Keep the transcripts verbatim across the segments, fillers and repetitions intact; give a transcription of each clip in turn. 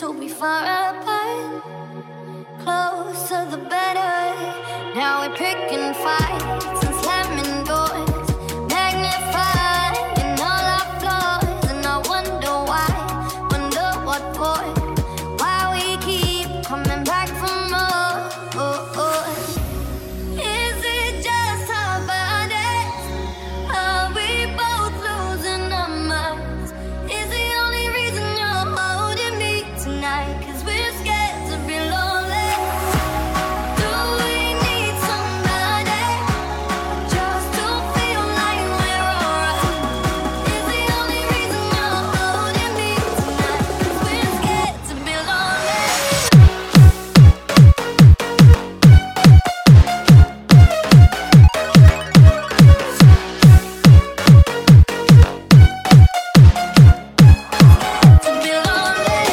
to be far apart. Closer the better. Now we're picking fights and slamming doors, magnifying all our flaws, and I wonder why, wonder what for, why we keep coming back for more. Oh, oh. Is it just our bodies? Are we both losing our minds? Is the only reason you're holding me tonight? 'Cause we're scared to be lonely. Do we need somebody just to feel like we're alright? Is the only reason you're holding me tonight? 'Cause we're scared to be lonely. To be lonely.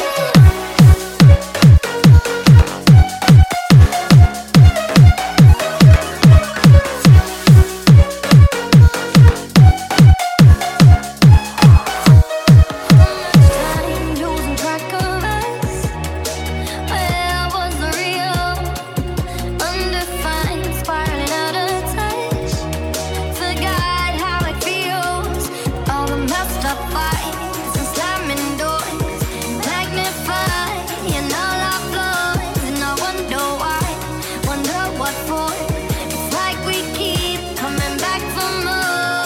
Time losing track of us. Where was the real? Undefined, spiraling out of touch. Forgot how it feels. All the messed up fights and slamming doors, magnifying all our flaws, and I wonder why, wonder what for. It's like we keep coming back for more.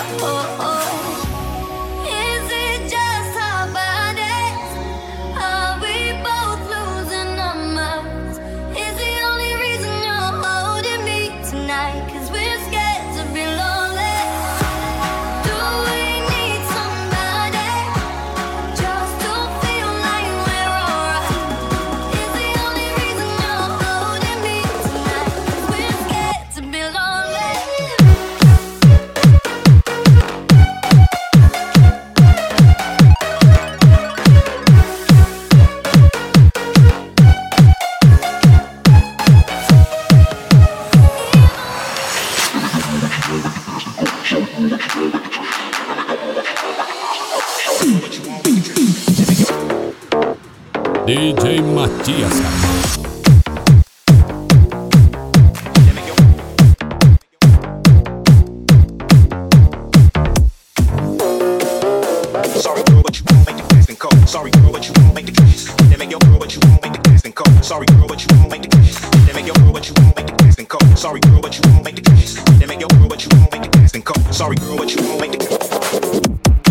Is it just our bodies? Are we both losing our minds? Is the only reason you're holding me tonight? 'Cause we're scared to be lonely. Do we need somebody just to feel like we're alright? Is the only reason you're holding me tonight? 'Cause we're scared to be lonely. D J Matias. Sorry girl, but you won't make the gas and cold. Sorry girl, but you won't make the gas. They make your girl, but you won't make the gas and cold. Sorry girl, but you won't make the gas. They make your girl, but you won't make the gas and cold. Sorry girl, but you won't make the gas. They make your girl, but you won't make the gas and cold. Sorry girl, but you won't make the gas.